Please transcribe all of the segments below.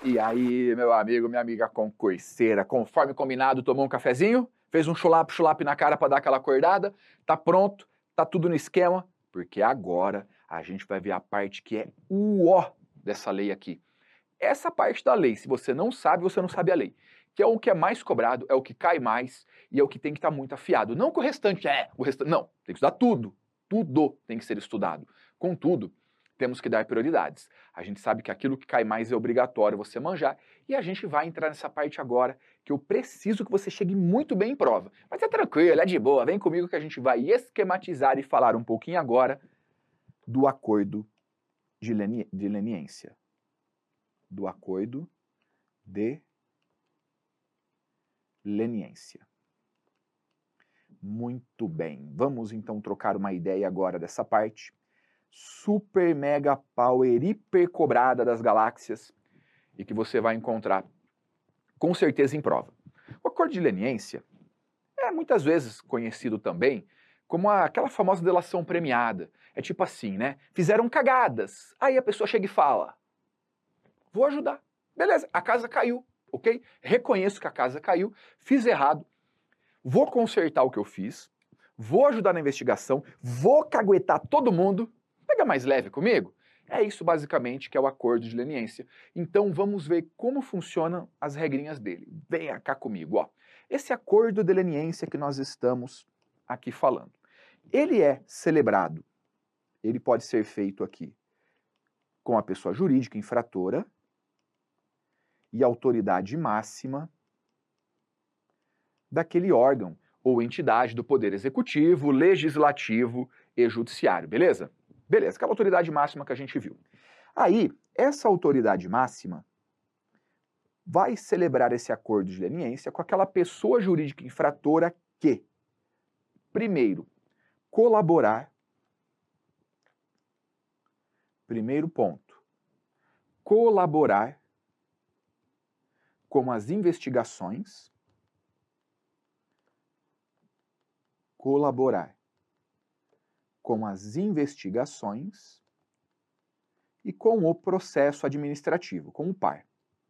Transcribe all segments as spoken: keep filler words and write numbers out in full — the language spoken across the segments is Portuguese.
E aí, meu amigo, minha amiga concurseira, conforme combinado, tomou um cafezinho, fez um chulap-chulap na cara para dar aquela acordada, tá pronto, tá tudo no esquema, porque agora a gente vai ver a parte que é o ó dessa lei aqui. Essa parte da lei, se você não sabe, você não sabe a lei. Que é o que é mais cobrado, é o que cai mais e é o que tem que estar muito afiado. Não que o restante é, o restante, não, tem que estudar tudo. Tudo tem que ser estudado. Contudo, temos que dar prioridades. A gente sabe que aquilo que cai mais é obrigatório você manjar e a gente vai entrar nessa parte agora que eu preciso que você chegue muito bem em prova. Mas é tranquilo, é de boa, vem comigo que a gente vai esquematizar e falar um pouquinho agora do acordo de, leni de leniência. Do acordo de leniência. Muito bem, vamos então trocar uma ideia agora dessa parte super mega power hiper cobrada das galáxias e que você vai encontrar com certeza em prova. O acordo de leniência é muitas vezes conhecido também como a, aquela famosa delação premiada. É tipo assim, né? Fizeram cagadas, aí a pessoa chega e fala: vou ajudar. Beleza, a casa caiu, ok? Reconheço que a casa caiu, fiz errado, vou consertar o que eu fiz, vou ajudar na investigação, vou caguetar todo mundo. Pega mais leve comigo? É isso basicamente que é o acordo de leniência. Então vamos ver como funcionam as regrinhas dele. Venha cá comigo, ó. Esse acordo de leniência que nós estamos aqui falando, ele é celebrado, ele pode ser feito aqui com a pessoa jurídica infratora e autoridade máxima daquele órgão ou entidade do poder executivo, legislativo e judiciário, beleza? Beleza, aquela autoridade máxima que a gente viu. Aí, essa autoridade máxima vai celebrar esse acordo de leniência com aquela pessoa jurídica infratora que, primeiro, colaborar, primeiro ponto, colaborar com as investigações, colaborar com as investigações e com o processo administrativo, com o par.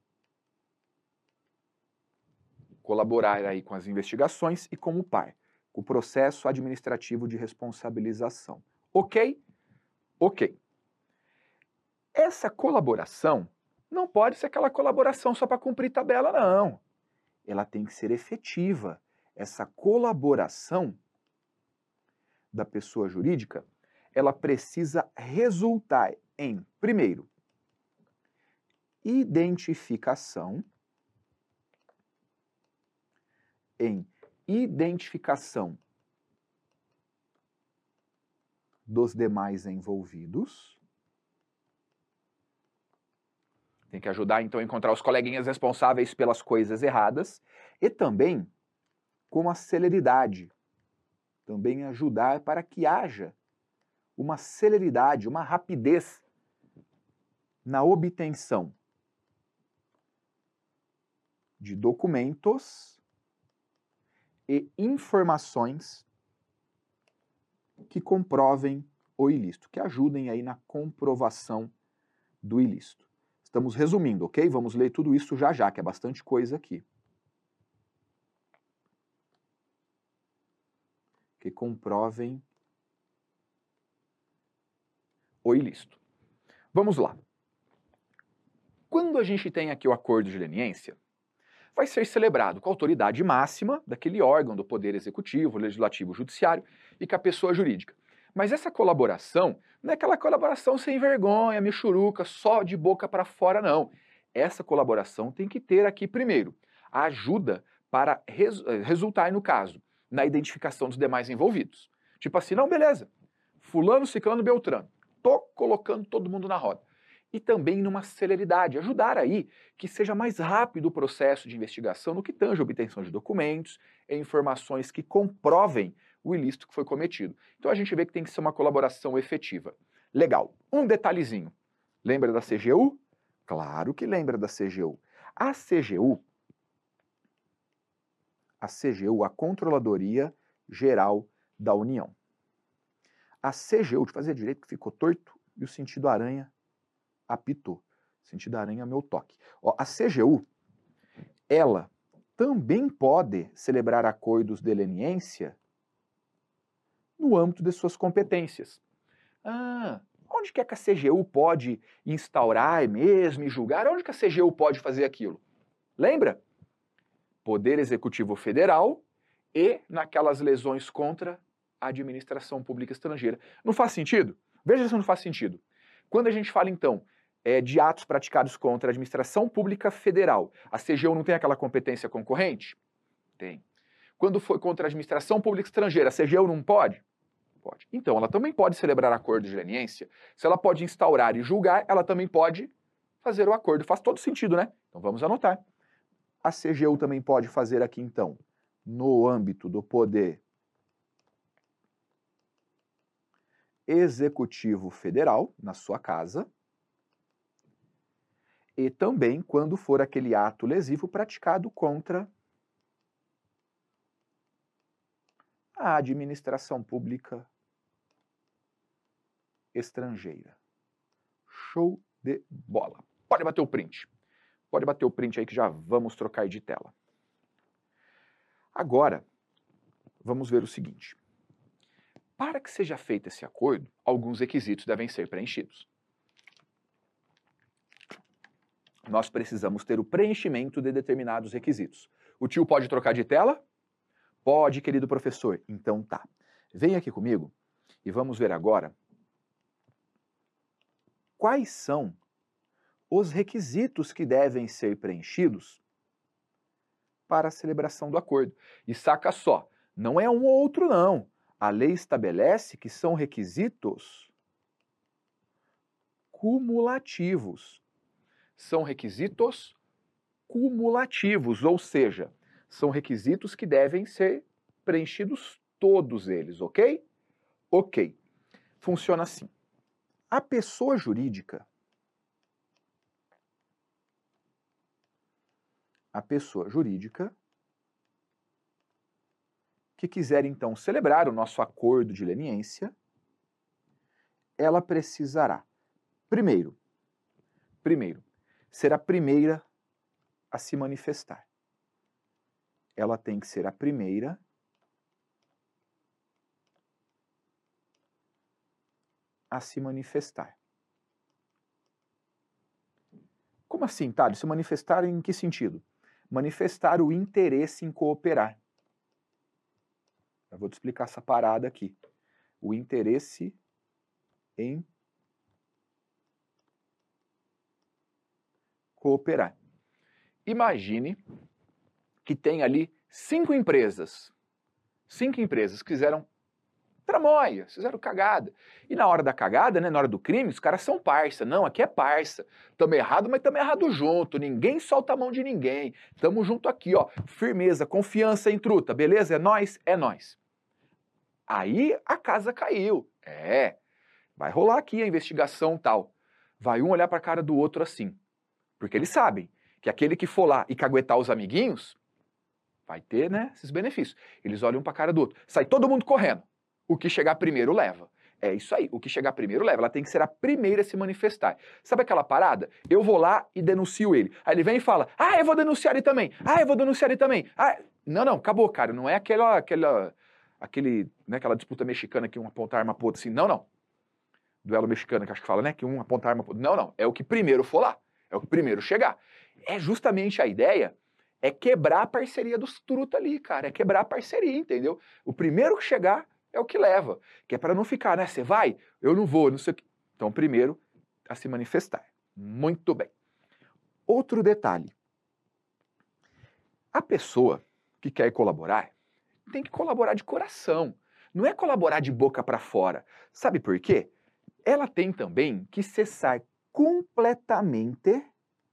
Colaborar aí com as investigações e com o par, o processo administrativo de responsabilização. Ok? Ok. Essa colaboração não pode ser aquela colaboração só para cumprir tabela, não. Ela tem que ser efetiva. Essa colaboração da pessoa jurídica, ela precisa resultar em, primeiro, identificação, em identificação dos demais envolvidos. Tem que ajudar, então, a encontrar os coleguinhas responsáveis pelas coisas erradas e também com a celeridade. Também ajudar para que haja uma celeridade, uma rapidez na obtenção de documentos e informações que comprovem o ilícito, que ajudem aí na comprovação do ilícito. Estamos resumindo, ok? Vamos ler tudo isso já já, que é bastante coisa aqui. Que comprovem o ilícito. Vamos lá. Quando a gente tem aqui o acordo de leniência, vai ser celebrado com a autoridade máxima daquele órgão do poder executivo, legislativo, judiciário e com a pessoa jurídica. Mas essa colaboração não é aquela colaboração sem vergonha, michuruca, só de boca para fora, não. Essa colaboração tem que ter aqui, primeiro, a ajuda para res resultar, no caso, na identificação dos demais envolvidos. Tipo assim, não, beleza, fulano, ciclano, beltrano, tô colocando todo mundo na roda. E também numa celeridade, ajudar aí que seja mais rápido o processo de investigação no que tange a obtenção de documentos e informações que comprovem o ilícito que foi cometido. Então a gente vê que tem que ser uma colaboração efetiva. Legal. Um detalhezinho. Lembra da C G U? Claro que lembra da C G U. A C G U, a C G U, a Controladoria Geral da União. A C G U, de fazer direito que ficou torto e o sentido aranha apitou. Sentido da aranha, meu toque. Ó, a C G U, ela também pode celebrar acordos de leniência no âmbito de suas competências. Ah, onde que, é que a C G U pode instaurar mesmo e julgar? Onde que a C G U pode fazer aquilo? Lembra? Poder Executivo Federal e naquelas lesões contra a administração pública estrangeira. Não faz sentido? Veja se não faz sentido. Quando a gente fala, então, é, de atos praticados contra a administração pública federal, a C G U não tem aquela competência concorrente? Tem. Quando foi contra a administração pública estrangeira, a C G U não pode? Pode. Então, ela também pode celebrar acordo de leniência. Se ela pode instaurar e julgar, ela também pode fazer o acordo. Faz todo sentido, né? Então vamos anotar. A C G U também pode fazer aqui, então, no âmbito do poder executivo federal, na sua casa, e também quando for aquele ato lesivo praticado contra a administração pública estrangeira. Show de bola. Pode bater o print. Pode bater o print aí que já vamos trocar de tela. Agora, vamos ver o seguinte. Para que seja feito esse acordo, alguns requisitos devem ser preenchidos. Nós precisamos ter o preenchimento de determinados requisitos. O tio pode trocar de tela? Pode, querido professor. Então tá. Vem aqui comigo e vamos ver agora quais são os requisitos que devem ser preenchidos para a celebração do acordo. E saca só, não é um ou outro não. A lei estabelece que são requisitos cumulativos. São requisitos cumulativos, ou seja, são requisitos que devem ser preenchidos todos eles, ok? Ok. Funciona assim. A pessoa jurídica, a pessoa jurídica que quiser então celebrar o nosso acordo de leniência, ela precisará, primeiro, primeiro, ser a primeira a se manifestar. Ela tem que ser a primeira a se manifestar. Como assim, Thales? Se manifestar em que sentido? Manifestar o interesse em cooperar. Eu vou te explicar essa parada aqui. O interesse em cooperar. Imagine que tem ali cinco empresas. Cinco empresas que fizeram tramóia, fizeram cagada. E na hora da cagada, né, na hora do crime, os caras são parça. Não, aqui é parça. Tamo errado, mas tamo errado junto. Ninguém solta a mão de ninguém. Tamo junto aqui, ó. Firmeza, confiança em truta. Beleza? É nós? É nós. Aí a casa caiu. É. Vai rolar aqui a investigação tal. Vai um olhar pra cara do outro assim. Porque eles sabem que aquele que for lá e caguetar os amiguinhos vai ter, né, esses benefícios. Eles olham pra cara do outro. Sai todo mundo correndo. O que chegar primeiro leva. É isso aí, o que chegar primeiro leva. Ela tem que ser a primeira a se manifestar. Sabe aquela parada? Eu vou lá e denuncio ele. Aí ele vem e fala, ah, eu vou denunciar ele também. Ah, eu vou denunciar ele também. Ah, não, não, acabou, cara. Não é aquela, aquela, aquele, né, aquela disputa mexicana que um aponta a arma pro outro assim. Não, não. Duelo mexicano que acho que fala, né, que um aponta a arma pro outro. Não, não. É o que primeiro for lá. É o que primeiro chegar. É justamente a ideia, é quebrar a parceria dos truta ali, cara. É quebrar a parceria, entendeu? O primeiro que chegar é o que leva. Que é para não ficar, né? Você vai, eu não vou, não sei o que. Então, primeiro, a se manifestar. Muito bem. Outro detalhe. A pessoa que quer colaborar tem que colaborar de coração. Não é colaborar de boca para fora. Sabe por quê? Ela tem também que cessar completamente.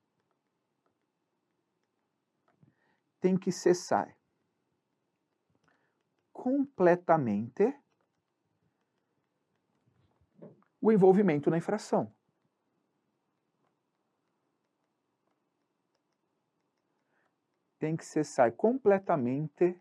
Tem que cessar completamente o envolvimento na infração. Tem que cessar completamente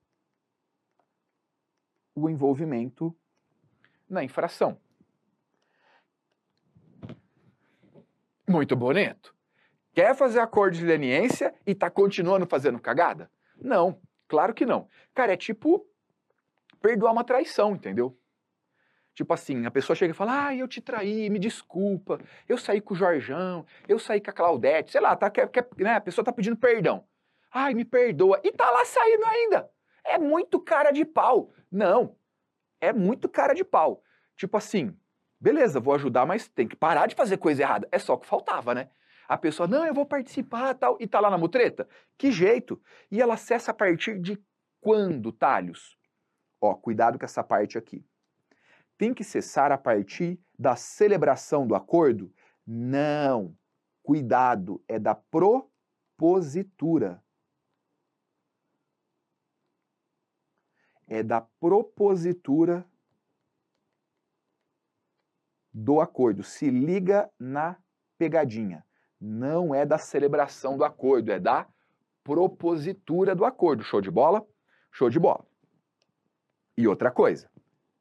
o envolvimento na infração. Muito bonito. Quer fazer acordo de leniência e tá continuando fazendo cagada? Não, claro que não. Cara, é tipo perdoar uma traição, entendeu? Tipo assim, a pessoa chega e fala, ah, eu te traí, me desculpa, eu saí com o Jorjão, eu saí com a Claudete, sei lá, tá, quer, quer, né, a pessoa tá pedindo perdão. Ai, me perdoa. E tá lá saindo ainda. É muito cara de pau. Não, é muito cara de pau. Tipo assim, beleza, vou ajudar, mas tem que parar de fazer coisa errada. É só o que faltava, né? A pessoa, não, eu vou participar tal, e tá lá na mutreta? Que jeito? E ela cessa a partir de quando, Thales? Ó, cuidado com essa parte aqui. Tem que cessar a partir da celebração do acordo? Não. Cuidado, é da propositura. É da propositura do acordo. Se liga na pegadinha. Não é da celebração do acordo, é da propositura do acordo. Show de bola? Show de bola. E outra coisa.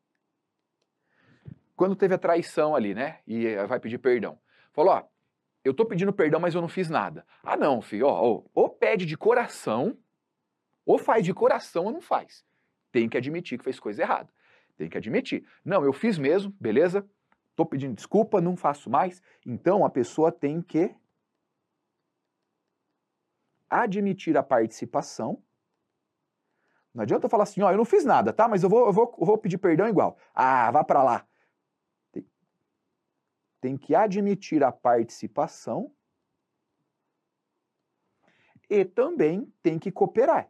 Quando teve a traição ali, né? E vai pedir perdão. Falou, ó, eu tô pedindo perdão, mas eu não fiz nada. Ah, não, filho, ó, ó, ou pede de coração, ou faz de coração ou não faz. Tem que admitir que fez coisa errada. Tem que admitir. Não, eu fiz mesmo, beleza? Tô pedindo desculpa, não faço mais. Então a pessoa tem que admitir a participação. Não adianta eu falar assim, ó, eu não fiz nada, tá? Mas eu vou, eu vou, eu vou pedir perdão igual. Ah, vá pra lá. Tem que admitir a participação e também tem que cooperar.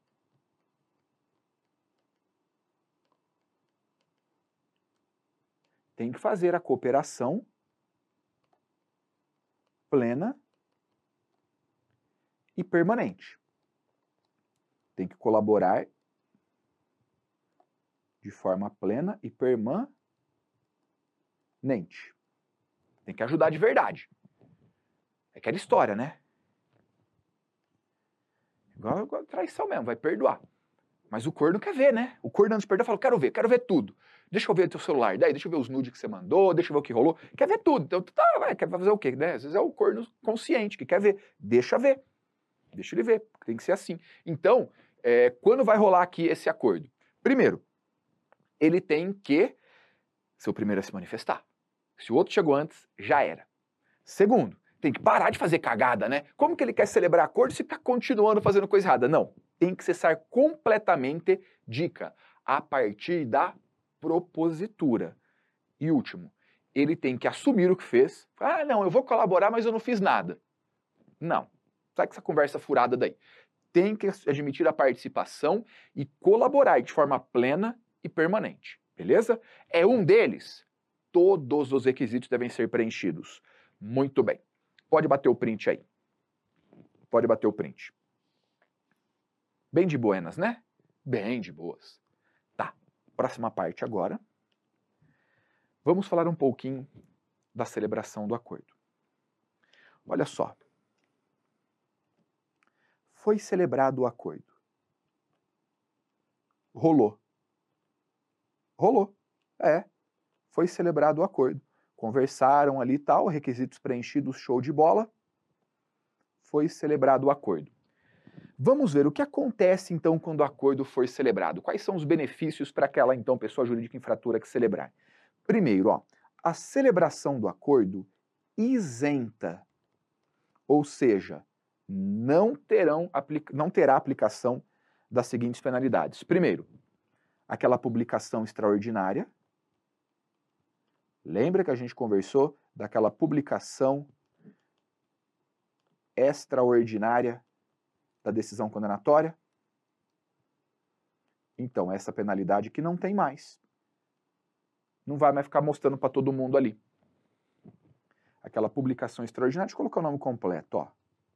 Tem que fazer a cooperação plena e permanente. Tem que colaborar de forma plena e permanente. Tem que ajudar de verdade. É aquela história, né? Igual, igual traição mesmo, vai perdoar. Mas o corno quer ver, né? O corno antes de perdoar fala, quero ver, quero ver tudo. Deixa eu ver teu celular, daí deixa eu ver os nudes que você mandou, deixa eu ver o que rolou. Quer ver tudo. Então, tá, vai, quer fazer o quê? Né? Às vezes é o corno consciente que quer ver. Deixa ver. Deixa ele ver, tem que ser assim. Então, é, quando vai rolar aqui esse acordo? Primeiro, ele tem que ser o primeiro a se manifestar. Se o outro chegou antes, já era. Segundo, tem que parar de fazer cagada, né? Como que ele quer celebrar acordo se está continuando fazendo coisa errada? Não, tem que cessar completamente, dica, a partir da propositura. E último, ele tem que assumir o que fez. Ah, não, eu vou colaborar, mas eu não fiz nada. Não, sai com essa conversa furada daí. Tem que admitir a participação e colaborar de forma plena e permanente, beleza? É um deles. Todos os requisitos devem ser preenchidos. Muito bem. Pode bater o print aí. Pode bater o print. Bem de buenas, né? Bem de boas. Tá. Próxima parte agora. Vamos falar um pouquinho da celebração do acordo. Olha só. Foi celebrado o acordo. Rolou. Rolou. É. Foi celebrado o acordo. Conversaram ali e tal, requisitos preenchidos, show de bola. Foi celebrado o acordo. Vamos ver o que acontece então quando o acordo for celebrado. Quais são os benefícios para aquela então pessoa jurídica infratora que celebrar? Primeiro, ó, a celebração do acordo isenta, ou seja, não, terão, não terá aplicação das seguintes penalidades. Primeiro, aquela publicação extraordinária. Lembra que a gente conversou daquela publicação extraordinária da decisão condenatória? Então, essa penalidade que não tem mais. Não vai mais ficar mostrando para todo mundo ali. Aquela publicação extraordinária, deixa eu colocar o nome completo, ó.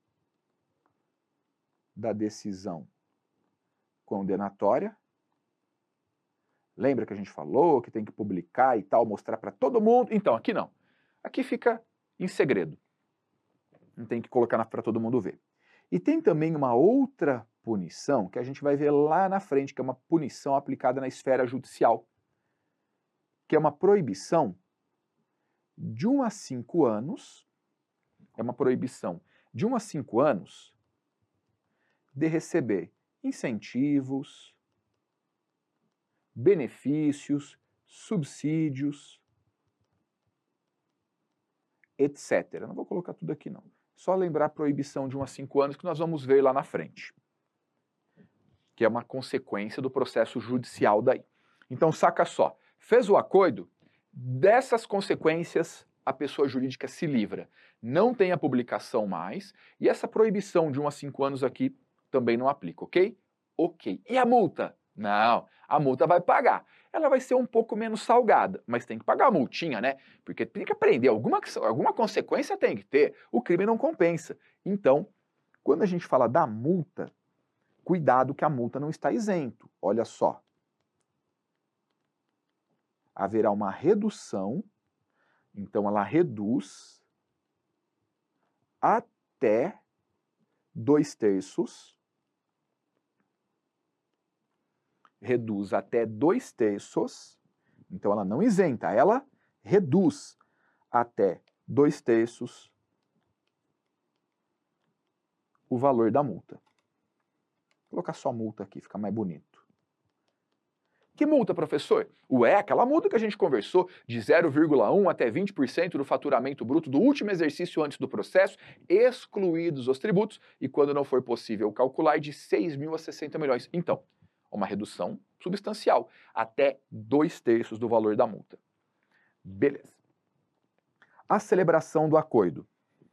Da decisão condenatória. Lembra que a gente falou que tem que publicar e tal, mostrar para todo mundo? Então, aqui não. Aqui fica em segredo. Não tem que colocar para todo mundo ver. E tem também uma outra punição que a gente vai ver lá na frente, que é uma punição aplicada na esfera judicial, que é uma proibição de um a cinco anos é uma proibição de um a cinco anos de receber incentivos, benefícios, subsídios, etcétera. Não vou colocar tudo aqui não. Só lembrar a proibição de um a cinco anos que nós vamos ver lá na frente, que é uma consequência do processo judicial daí. Então saca só, fez o acordo, dessas consequências a pessoa jurídica se livra. Não tem a publicação mais e essa proibição de um a cinco anos aqui também não aplica, ok? Ok. E a multa? Não, a multa vai pagar. Ela vai ser um pouco menos salgada, mas tem que pagar a multinha, né? Porque tem que aprender, alguma, alguma consequência tem que ter, o crime não compensa. Então, quando a gente fala da multa, cuidado que a multa não está isento. Olha só. Haverá uma redução, então ela reduz até dois terços, reduz até dois terços, então ela não isenta, ela reduz até dois terços o valor da multa. Vou colocar só multa aqui, fica mais bonito. Que multa, professor? Ué, aquela multa que a gente conversou de zero vírgula um até vinte por cento do faturamento bruto do último exercício antes do processo, excluídos os tributos, e quando não for possível calcular, de seis mil a sessenta milhões. Então, uma redução substancial, até dois terços do valor da multa. Beleza. A celebração do acordo.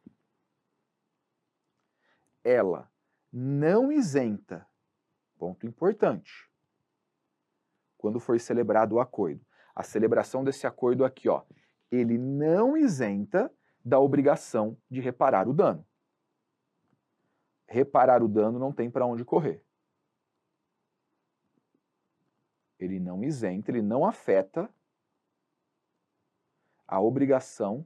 Ela não isenta, ponto importante, quando for celebrado o acordo. A celebração desse acordo aqui, ó, ele não isenta da obrigação de reparar o dano. Reparar o dano não tem para onde correr. Ele não isenta, ele não afeta a obrigação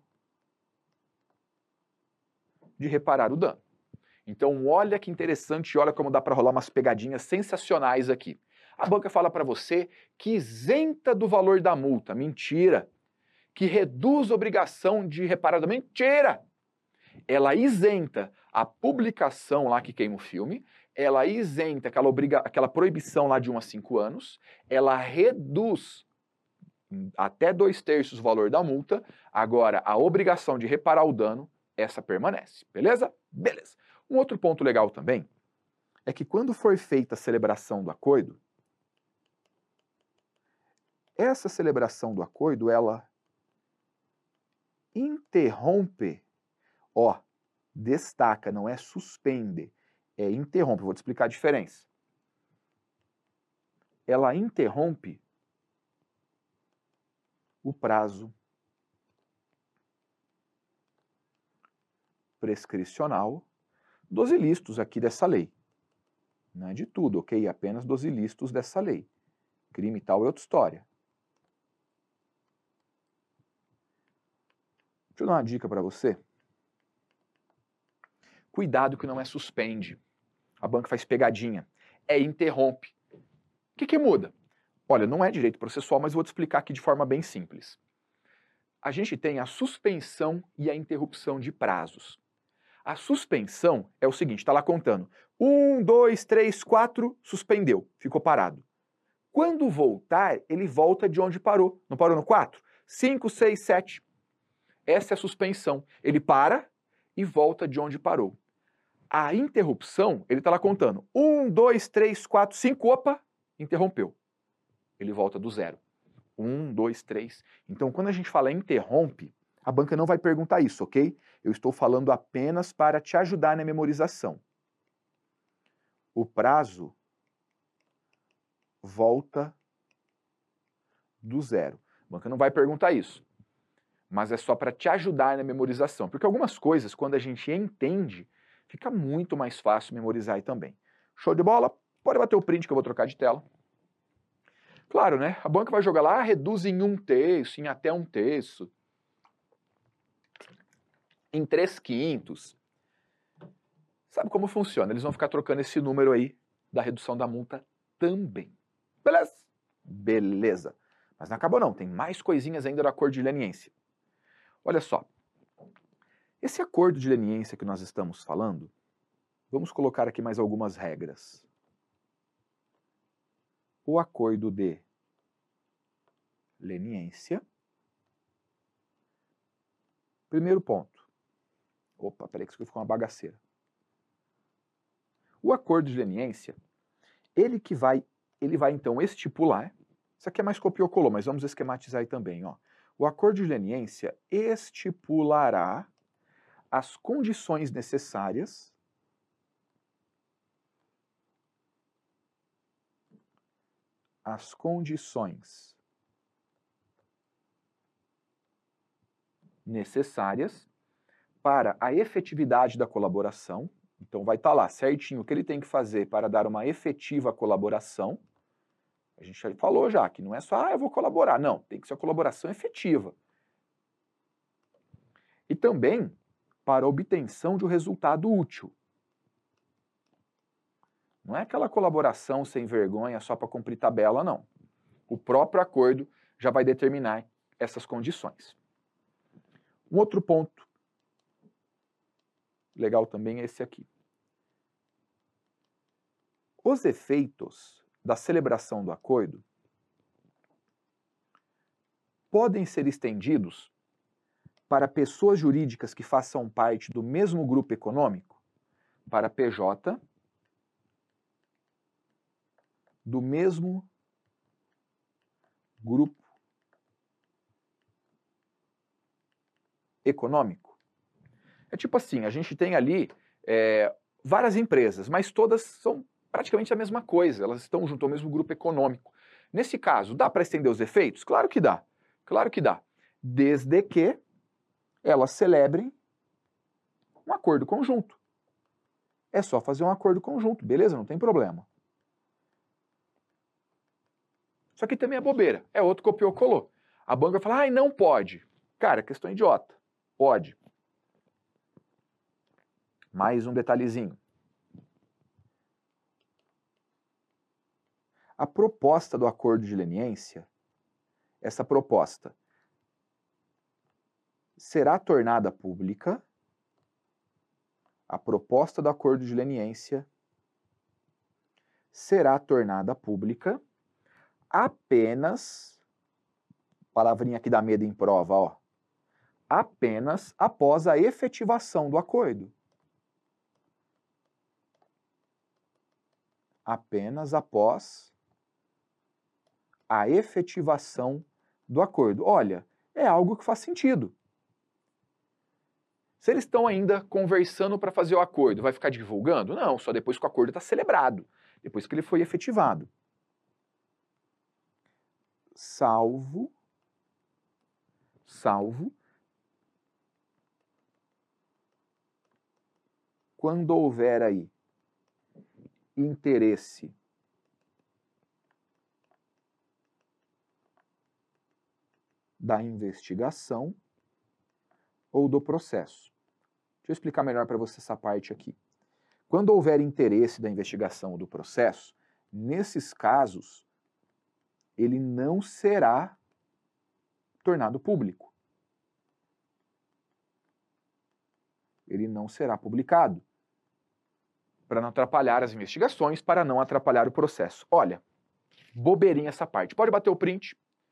de reparar o dano. Então, olha que interessante, olha como dá para rolar umas pegadinhas sensacionais aqui. A banca fala para você que isenta do valor da multa. Mentira. Que reduz a obrigação de reparar o dano. Mentira. Ela isenta a publicação lá que queima o filme, ela isenta aquela, obriga, aquela proibição lá de um a cinco anos, ela reduz até dois terços o valor da multa, agora a obrigação de reparar o dano, essa permanece, beleza? Beleza. Um outro ponto legal também é que quando for feita a celebração do acordo, essa celebração do acordo, ela interrompe, ó, destaca, não é suspende, é interrompe. Vou te explicar a diferença. Ela interrompe o prazo prescricional dos ilícitos aqui dessa lei. Não é de tudo, ok? Apenas dos ilícitos dessa lei. Crime e tal é outra história. Deixa eu dar uma dica para você. Cuidado que não é suspende. A banca faz pegadinha. É interrompe. O que que muda? Olha, não é direito processual, mas vou te explicar aqui de forma bem simples. A gente tem a suspensão e a interrupção de prazos. A suspensão é o seguinte, está lá contando. Um, dois, três, quatro, suspendeu, ficou parado. Quando voltar, ele volta de onde parou. Não parou no quatro? cinco, seis, sete. Essa é a suspensão. Ele para e volta de onde parou. A interrupção, ele está lá contando. Um, dois, três, quatro, cinco, opa, interrompeu. Ele volta do zero. Um, dois, três. Então, quando a gente fala interrompe, a banca não vai perguntar isso, ok? Eu estou falando apenas para te ajudar na memorização. O prazo volta do zero. A banca não vai perguntar isso. Mas é só para te ajudar na memorização. Porque algumas coisas, quando a gente entende, fica muito mais fácil memorizar aí também. Show de bola? Pode bater o print que eu vou trocar de tela. Claro, né? A banca vai jogar lá, reduz em um terço, em até um terço. Em três quintos. Sabe como funciona? Eles vão ficar trocando esse número aí da redução da multa também. Beleza? Beleza. Mas não acabou não, tem mais coisinhas ainda do acordo de leniência. Olha só. Esse acordo de leniência que nós estamos falando, vamos colocar aqui mais algumas regras. O acordo de leniência. Primeiro ponto. Opa, peraí que isso aqui ficou uma bagaceira. O acordo de leniência, ele que vai, ele vai então estipular, isso aqui é mais copiou colou, mas vamos esquematizar aí também, ó. O acordo de leniência estipulará as condições necessárias as condições necessárias para a efetividade da colaboração. Então vai estar lá certinho o que ele tem que fazer para dar uma efetiva colaboração. A gente já falou já que não é só, ah, eu vou colaborar. Não, tem que ser uma colaboração efetiva. E também para a obtenção de um resultado útil. Não é aquela colaboração sem vergonha só para cumprir tabela, não. O próprio acordo já vai determinar essas condições. Um outro ponto legal também é esse aqui. Os efeitos da celebração do acordo podem ser estendidos para pessoas jurídicas que façam parte do mesmo grupo econômico, para P J do mesmo grupo econômico. É tipo assim, a gente tem ali é, várias empresas, mas todas são praticamente a mesma coisa, elas estão junto ao mesmo grupo econômico. Nesse caso, dá para estender os efeitos? Claro que dá, claro que dá, desde que elas celebrem um acordo conjunto. É só fazer um acordo conjunto, beleza? Não tem problema. Só que também é bobeira, é outro copiou colou. A banca vai falar, ai, não pode. Cara, questão idiota. Pode. Mais um detalhezinho. A proposta do acordo de leniência, essa proposta será tornada pública. A proposta do acordo de leniência será tornada pública apenas, palavrinha que dá medo em prova, ó, apenas após a efetivação do acordo. Apenas após a efetivação do acordo. Olha, é algo que faz sentido. Se eles estão ainda conversando para fazer o acordo, vai ficar divulgando? Não, só depois que o acordo está celebrado, depois que ele foi efetivado. Salvo, salvo, quando houver aí interesse da investigação ou do processo. Deixa eu explicar melhor para você essa parte aqui. Quando houver interesse da investigação ou do processo, nesses casos, ele não será tornado público. Ele não será publicado. Para não atrapalhar as investigações, para não atrapalhar o processo. Olha, bobeirinha essa parte. Pode bater o print.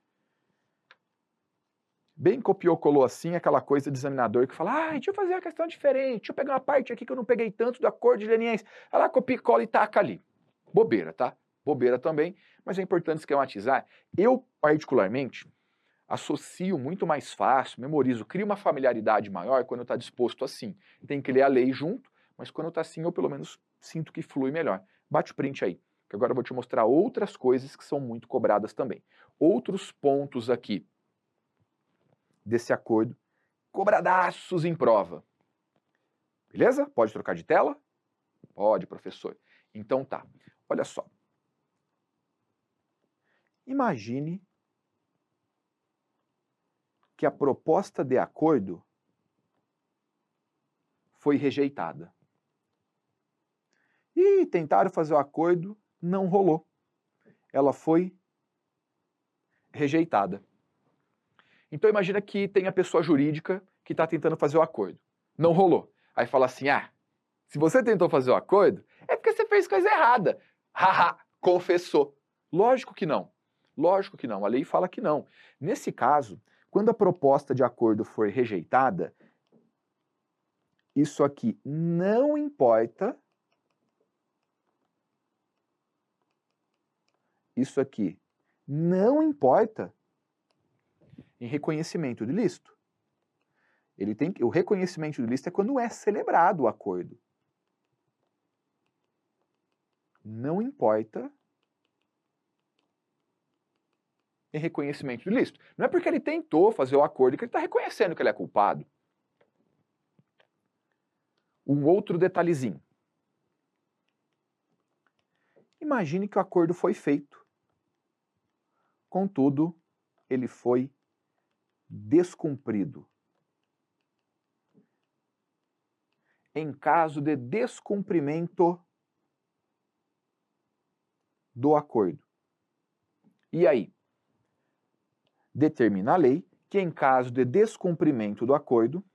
Bem copiou, colou assim, aquela coisa de examinador que fala, ah, deixa eu fazer uma questão diferente, deixa eu pegar uma parte aqui que eu não peguei tanto do acordo de leniência. Ela copia, cola e taca ali. Bobeira, tá? Bobeira também, mas é importante esquematizar. Eu, particularmente, associo muito mais fácil, memorizo, crio uma familiaridade maior quando está disposto assim. Tem que ler a lei junto, mas quando está assim eu pelo menos sinto que flui melhor. Bate o print aí, que agora eu vou te mostrar outras coisas que são muito cobradas também. Outros pontos aqui desse acordo, cobradaços em prova. Beleza? Pode trocar de tela? Pode, professor. Então tá, olha só. Imagine que a proposta de acordo foi rejeitada. E tentaram fazer o acordo, não rolou. Ela foi rejeitada. Então imagina que tem a pessoa jurídica que está tentando fazer o acordo. não rolou. Aí fala assim, ah, se você tentou fazer o acordo, é porque você fez coisa errada. Haha, confessou. Lógico que não. Lógico que não. A lei fala que não. Nesse caso, quando a proposta de acordo for rejeitada, isso aqui não importa. Isso aqui não importa em reconhecimento de ilícito. Ele tem que, o reconhecimento de ilícito é quando é celebrado o acordo. Não importa em reconhecimento de ilícito. Não é porque ele tentou fazer o acordo que ele está reconhecendo que ele é culpado. Um outro detalhezinho. Imagine que o acordo foi feito. Contudo, ele foi descumprido. Em caso de descumprimento do acordo. E aí? Determina a lei que em caso de descumprimento do acordo,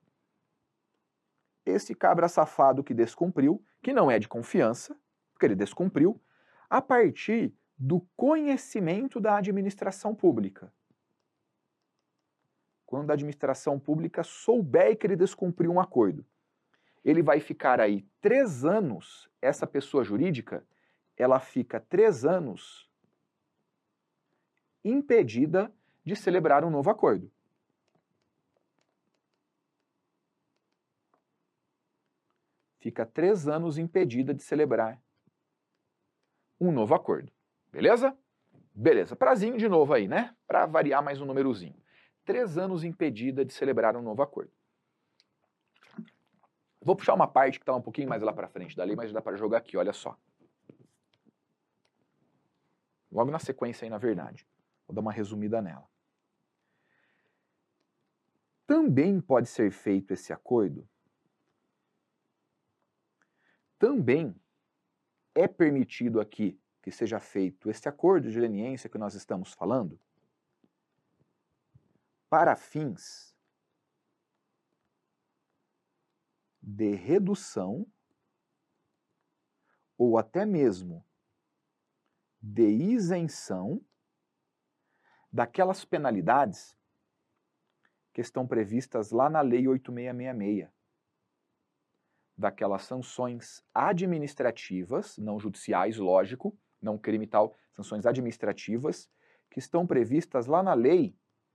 esse cabra safado que descumpriu, que não é de confiança, porque ele descumpriu, a partir do conhecimento da administração pública. Quando a administração pública souber que ele descumpriu um acordo, ele vai ficar aí três anos, essa pessoa jurídica, ela fica três anos impedida de celebrar um novo acordo. Fica três anos impedida de celebrar um novo acordo. Beleza? Beleza. Prazinho de novo aí, né? Para variar mais um númerozinho. Três anos impedida de celebrar um novo acordo. Vou puxar uma parte que está um pouquinho mais lá para frente da lei, mas dá para jogar aqui, olha só. Logo na sequência aí, na verdade. Vou dar uma resumida nela. Também pode ser feito esse acordo. Também é permitido aqui que seja feito esse acordo de leniência que nós estamos falando para fins de redução ou até mesmo de isenção daquelas penalidades que estão previstas lá na Lei oito mil seiscentos e sessenta e seis, daquelas sanções administrativas, não judiciais, lógico, não crime e tal, sanções administrativas, que estão previstas lá na Lei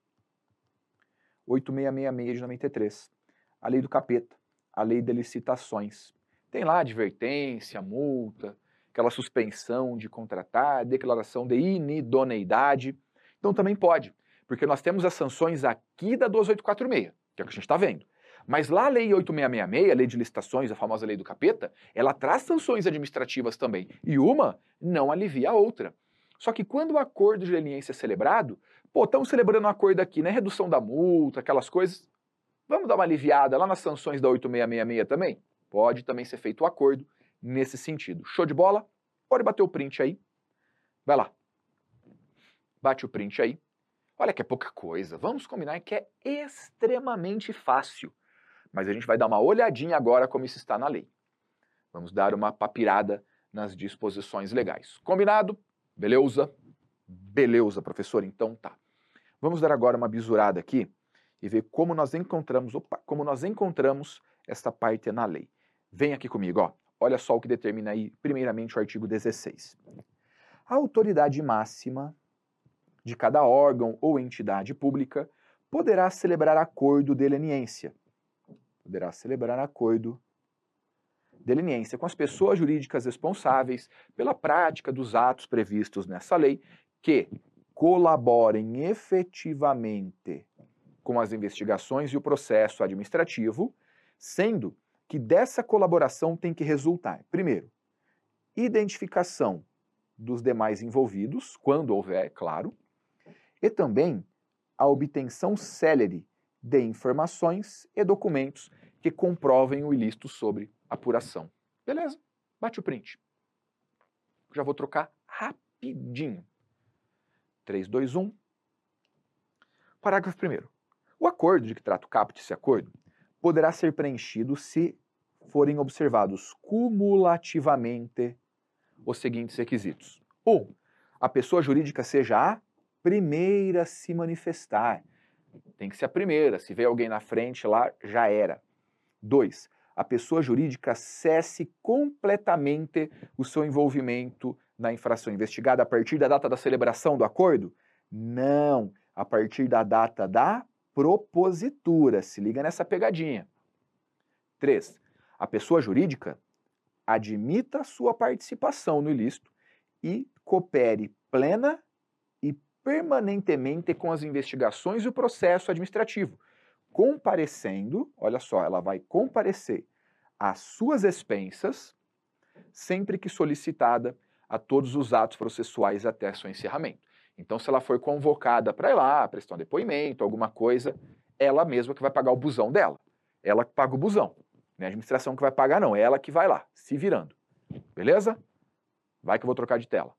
oito mil seiscentos e sessenta e seis de noventa e três, a Lei do Capeta, a Lei de Licitações. Tem lá advertência, multa, aquela suspensão de contratar, declaração de inidoneidade. Então também pode, porque nós temos as sanções aqui da doze mil oitocentos e quarenta e seis, que é o que a gente está vendo. Mas lá a Lei oito mil seiscentos e sessenta e seis, a Lei de Licitações, a famosa Lei do Capeta, ela traz sanções administrativas também. E uma não alivia a outra. Só que quando o acordo de leniência é celebrado, pô, estamos celebrando um acordo aqui, né? Redução da multa, aquelas coisas. Vamos dar uma aliviada lá nas sanções da oito mil seiscentos e sessenta e seis também? Pode também ser feito o acordo nesse sentido. Show de bola? Pode bater o print aí. Vai lá. Bate o print aí. Olha que é pouca coisa. Vamos combinar que é extremamente fácil. Mas a gente vai dar uma olhadinha agora como isso está na lei. Vamos dar uma papirada nas disposições legais. Combinado? Beleza? Beleza, professor. Então tá. Vamos dar agora uma bisurada aqui e ver como nós encontramos, opa, como nós encontramos esta parte na lei. Vem aqui comigo, ó. Olha só o que determina aí, primeiramente, o artigo dezesseis. A autoridade máxima de cada órgão ou entidade pública poderá celebrar acordo de leniência. Poderá celebrar acordo de leniência com as pessoas jurídicas responsáveis pela prática dos atos previstos nessa lei que colaborem efetivamente com as investigações e o processo administrativo, sendo que dessa colaboração tem que resultar, primeiro, identificação dos demais envolvidos, quando houver, claro, e também a obtenção célere de informações e documentos que comprovem o ilícito sobre apuração. Beleza? Bate o print. Já vou trocar rapidinho. três, dois, um. Parágrafo primeiro. O acordo de que trata o caput, esse acordo, poderá ser preenchido se forem observados cumulativamente os seguintes requisitos. Um, a pessoa jurídica seja a primeira a se manifestar. Tem que ser a primeira. Se vê alguém na frente lá, já era. Dois, a pessoa jurídica cesse completamente o seu envolvimento na infração investigada a partir da data da celebração do acordo? Não, a partir da data da propositura. Se liga nessa pegadinha. Três, a pessoa jurídica admita sua participação no ilícito e coopere plena e permanentemente com as investigações e o processo administrativo, comparecendo, olha só, ela vai comparecer às suas expensas, sempre que solicitada, a todos os atos processuais até seu encerramento. Então, se ela for convocada para ir lá, prestar um depoimento, alguma coisa, ela mesma que vai pagar o busão dela. Ela que paga o busão. Não é a administração que vai pagar, não. É ela que vai lá, se virando. Beleza? Vai que eu vou trocar de tela.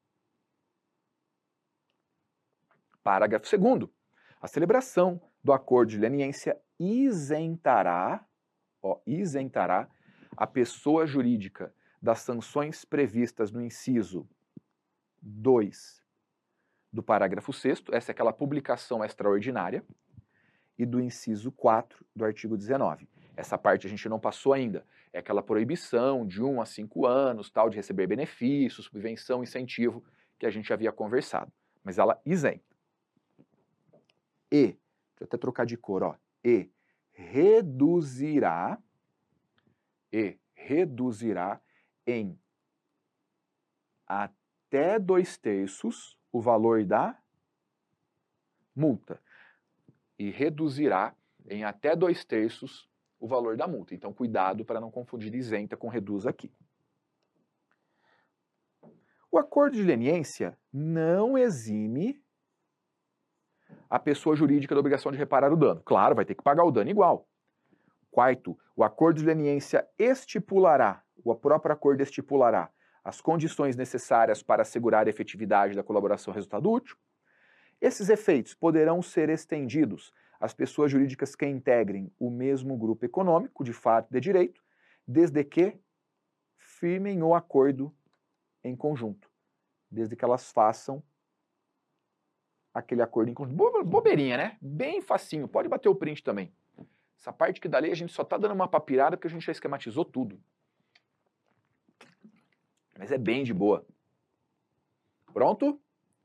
Parágrafo segundo. A celebração do acordo de leniência isentará, ó, isentará a pessoa jurídica das sanções previstas no inciso dois do parágrafo sexto, essa é aquela publicação extraordinária, e do inciso quatro do artigo dezenove. Essa parte a gente não passou ainda. É aquela proibição de um a cinco anos, tal, de receber benefícios, subvenção, incentivo, que a gente havia conversado. Mas ela isenta. E, deixa eu até trocar de cor, ó. E reduzirá, e reduzirá em até dois terços o valor da multa. E reduzirá em até dois terços o valor da multa. Então, cuidado para não confundir isenta com reduz aqui. O acordo de leniência não exime a pessoa jurídica da obrigação de reparar o dano. Claro, vai ter que pagar o dano igual. Quarto, o acordo de leniência estipulará, o próprio acordo estipulará as condições necessárias para assegurar a efetividade da colaboração resultado útil. Esses efeitos poderão ser estendidos às pessoas jurídicas que integrem o mesmo grupo econômico, de fato e de direito, desde que firmem o acordo em conjunto, desde que elas façam aquele acordo em conjunto. Bo bobeirinha, né? Bem facinho, pode bater o print também. Essa parte que da lei a gente só está dando uma papirada porque a gente já esquematizou tudo. Mas é bem de boa. Pronto?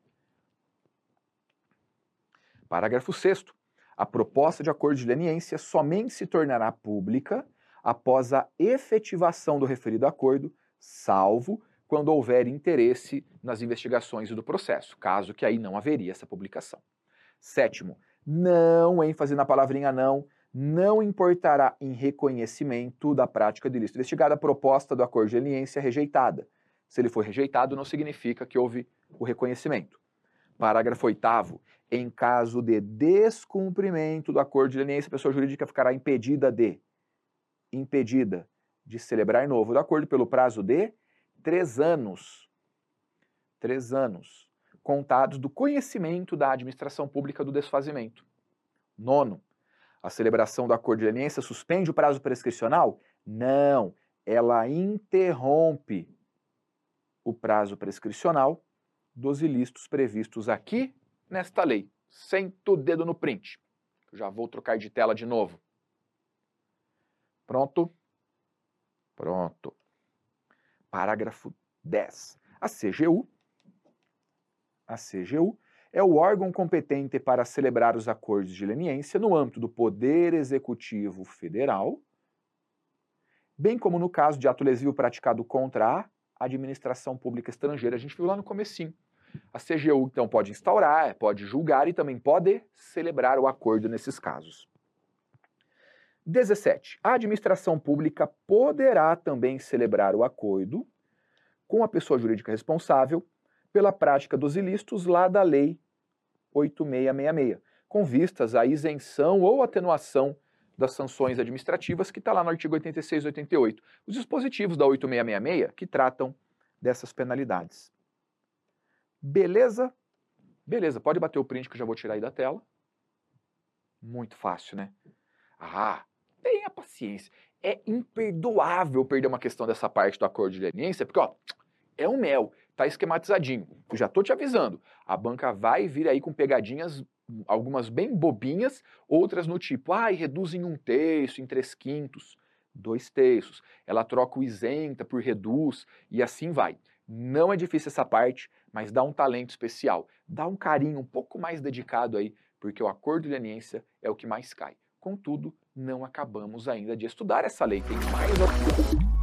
Parágrafo sexto. A proposta de acordo de leniência somente se tornará pública após a efetivação do referido acordo, salvo quando houver interesse nas investigações e do processo, caso que aí não haveria essa publicação. Sétimo, não, ênfase na palavrinha não, não importará em reconhecimento da prática de ilícito investigada a proposta do acordo de leniência rejeitada. Se ele for rejeitado, não significa que houve o reconhecimento. Parágrafo oitavo. Em caso de descumprimento do acordo de leniência, a pessoa jurídica ficará impedida de impedida de celebrar novo do acordo pelo prazo de três anos. Três anos. Contados do conhecimento da administração pública do desfazimento. Nono. A celebração do acordo de leniência suspende o prazo prescricional? Não. Ela interrompe o prazo prescricional dos ilícitos previstos aqui nesta lei. Senta o dedo no print. Já vou trocar de tela de novo. Pronto? Pronto. Parágrafo dez. A C G U, a C G U é o órgão competente para celebrar os acordos de leniência no âmbito do Poder Executivo Federal, bem como no caso de ato lesivo praticado contra a administração pública estrangeira. A gente viu lá no comecinho. A C G U, então, pode instaurar, pode julgar e também pode celebrar o acordo nesses casos. dezessete. A administração pública poderá também celebrar o acordo com a pessoa jurídica responsável pela prática dos ilícitos lá da Lei oito mil seiscentos e sessenta e seis, com vistas à isenção ou atenuação das sanções administrativas que está lá no artigo oitenta e seis e oitenta e oito. Os dispositivos da oito mil seiscentos e sessenta e seis que tratam dessas penalidades. Beleza? Beleza, pode bater o print que eu já vou tirar aí da tela. Muito fácil, né? Ah, tenha paciência. paciência. É imperdoável perder uma questão dessa parte do acordo de leniência, porque ó, é um mel, tá esquematizadinho. Eu já tô te avisando, a banca vai vir aí com pegadinhas, algumas bem bobinhas, outras no tipo, ai, ah, reduz em um terço, em três quintos, dois terços. Ela troca o isenta por reduz e assim vai. Não é difícil essa parte, mas dá um talento especial, dá um carinho um pouco mais dedicado aí, porque o acordo de leniência é o que mais cai. Contudo, não acabamos ainda de estudar essa lei, tem mais